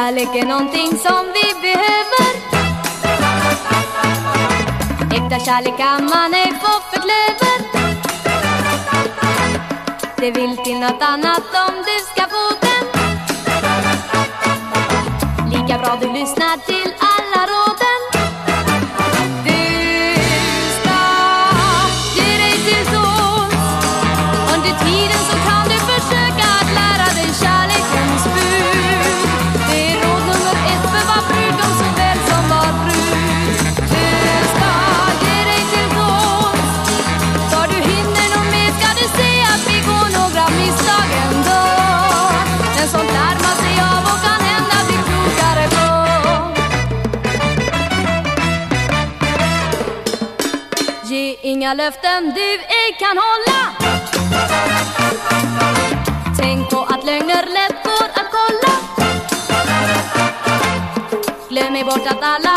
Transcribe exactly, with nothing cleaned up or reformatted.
Kärlek är någonting som vi behöver. Äkta kärlek kan man ej få förklöver. Det vill till något annat om du ska få den. Lika bra du lyssnar till alla råden. Du ska ge dig till tåls. Under tiden så kan du försöka att lära dig kärlekens bud. Det är råd nummer ett för var brudgom såväl som var brud. Du ska ge dig till tåls. För du hinner nog med ska du se att vi går några misstag ändå. Men sånt lär man sig av och kan hända bli klokare på. Ge inga löften du ej kan hålla. Tänk på att lögner lätt går att kolla. Glöm mig bort att alla